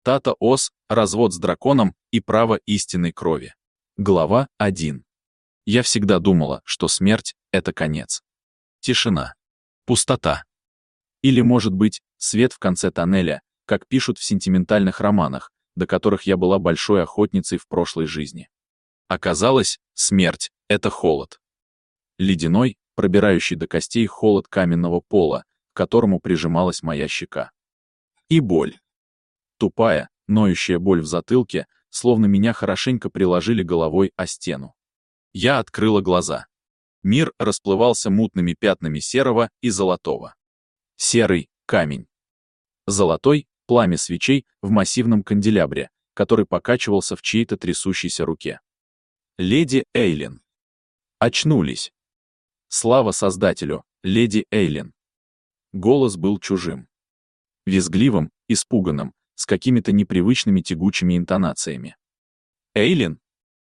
Тата Ос, развод с драконом и право истинной крови. Глава 1. Я всегда думала, что смерть — это конец. Тишина. Пустота. Или, может быть, свет в конце тоннеля, как пишут в сентиментальных романах, до которых я была большой охотницей в прошлой жизни. Оказалось, смерть — это холод. Ледяной, пробирающий до костей холод каменного пола, к которому прижималась моя щека. И боль. Тупая, ноющая боль в затылке, словно меня хорошенько приложили головой о стену. Я открыла глаза. Мир расплывался мутными пятнами серого и золотого. Серый — камень. Золотой — пламя свечей в массивном канделябре, который покачивался в чьей-то трясущейся руке. Леди Эйлин. Очнулись. Слава Создателю, леди Эйлин. Голос был чужим. Визгливым, испуганным, с какими-то непривычными тягучими интонациями. Эйлин?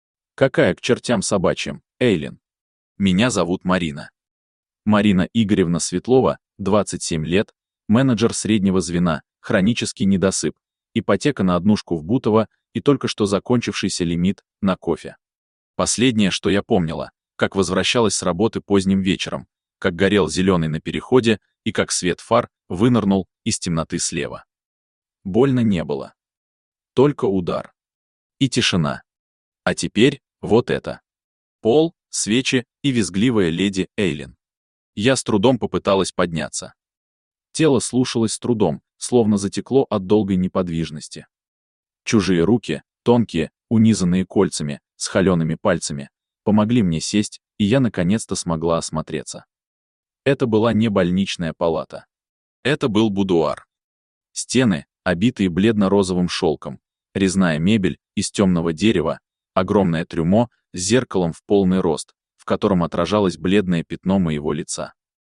Какая к чертям собачьим, Эйлин? Меня зовут Марина. Марина Игоревна Светлова, 27 лет, менеджер среднего звена, хронический недосып, ипотека на однушку в Бутово и только что закончившийся лимит на кофе. Последнее, что я помнила, как возвращалась с работы поздним вечером, как горел зеленый на переходе и как свет фар вынырнул из темноты слева. Больно не было. Только удар. И тишина. А теперь вот это. Пол, свечи и визгливая леди Эйлин. Я с трудом попыталась подняться. Тело слушалось с трудом, словно затекло от долгой неподвижности. Чужие руки, тонкие, унизанные кольцами, с холеными пальцами, помогли мне сесть, и я наконец-то смогла осмотреться. Это была не больничная палата. Это был будуар. Стены, обитые бледно-розовым шелком, резная мебель из темного дерева, огромное трюмо с зеркалом в полный рост, в котором отражалось бледное пятно моего лица.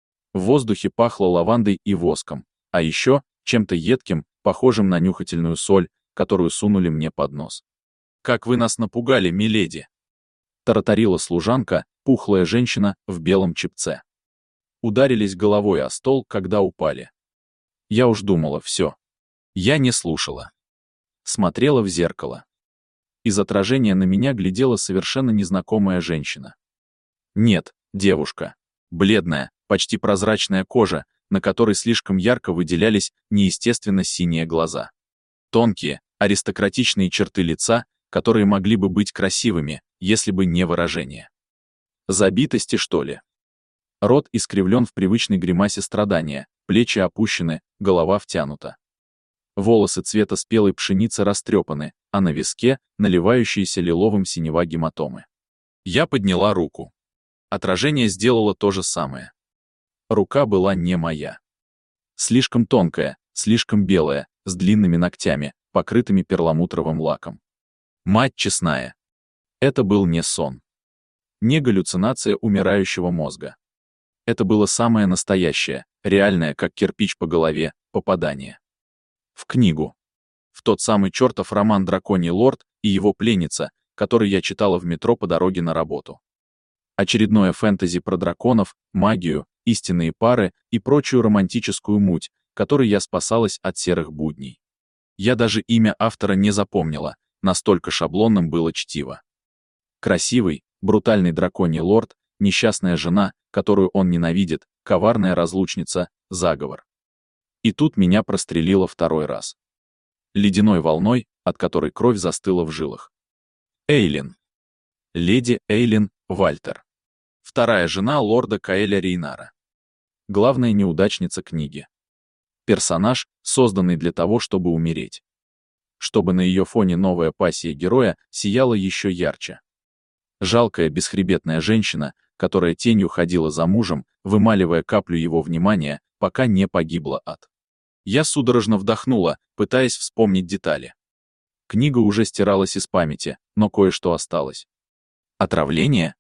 В воздухе пахло лавандой и воском, а еще чем-то едким, похожим на нюхательную соль, которую сунули мне под нос. «Как вы нас напугали, миледи!» Тараторила служанка, пухлая женщина в белом чепце. Ударились головой о стол, когда упали. Я уж думала, все. Я не слушала. Смотрела в зеркало. Из отражения на меня глядела совершенно незнакомая женщина. Нет, девушка. Бледная, почти прозрачная кожа, на которой слишком ярко выделялись неестественно синие глаза. Тонкие, аристократичные черты лица, которые могли бы быть красивыми, если бы не выражение. Забитости, что ли? Рот искривлен в привычной гримасе страдания, плечи опущены, голова втянута. Волосы цвета спелой пшеницы растрепаны, а на виске наливающиеся лиловым синева гематомы. Я подняла руку. Отражение сделало то же самое. Рука была не моя. Слишком тонкая, слишком белая, с длинными ногтями, покрытыми перламутровым лаком. Мать честная. Это был не сон. Не галлюцинация умирающего мозга. Это было самое настоящее, реальное, как кирпич по голове, попадание. В книгу. В тот самый чертов роман «Драконий лорд» и его пленница, который я читала в метро по дороге на работу. Очередное фэнтези про драконов, магию, истинные пары и прочую романтическую муть, которой я спасалась от серых будней. Я даже имя автора не запомнила, настолько шаблонным было чтиво. Красивый, брутальный драконий лорд, несчастная жена, которую он ненавидит, коварная разлучница, заговор. И тут меня прострелило второй раз. Ледяной волной, от которой кровь застыла в жилах. Эйлин. Леди Эйлин Вальтер. Вторая жена лорда Каэля Рейнара. Главная неудачница книги. Персонаж, созданный для того, чтобы умереть. Чтобы на ее фоне новая пассия героя сияла еще ярче. Жалкая бесхребетная женщина, которая тенью ходила за мужем, вымаливая каплю его внимания, пока не погибла от. Я судорожно вдохнула, пытаясь вспомнить детали. Книга уже стиралась из памяти, но кое-что осталось. Отравление?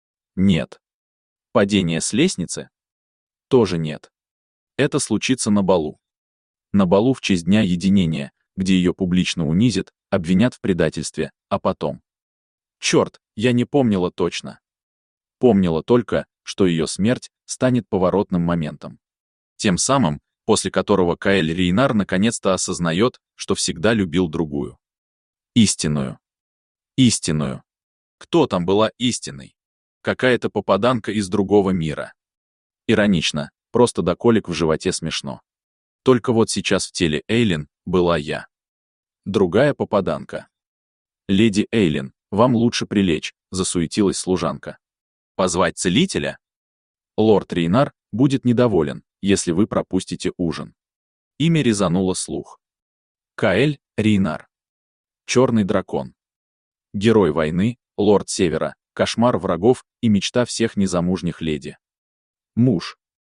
Нет. Падение с лестницы? Тоже нет. Это случится на балу. На балу в честь Дня Единения, где ее публично унизят, обвинят в предательстве, а потом. Черт, я не помнила точно. Помнила только, что ее смерть станет поворотным моментом. Тем самым, после которого Каэль Рейнар наконец-то осознает, что всегда любил другую. Истинную. Истинную. Кто там была истинной? Какая-то попаданка из другого мира. Иронично, просто до колик в животе смешно. Только вот сейчас в теле Эйлин была я. Другая попаданка. «Леди Эйлин, вам лучше прилечь», — засуетилась служанка. «Позвать целителя?» «Лорд Рейнар будет недоволен, если вы пропустите ужин». Имя резануло слух. Каэль Рейнар. Черный дракон. Герой войны, лорд Севера, кошмар врагов и мечта всех незамужних леди. Муж.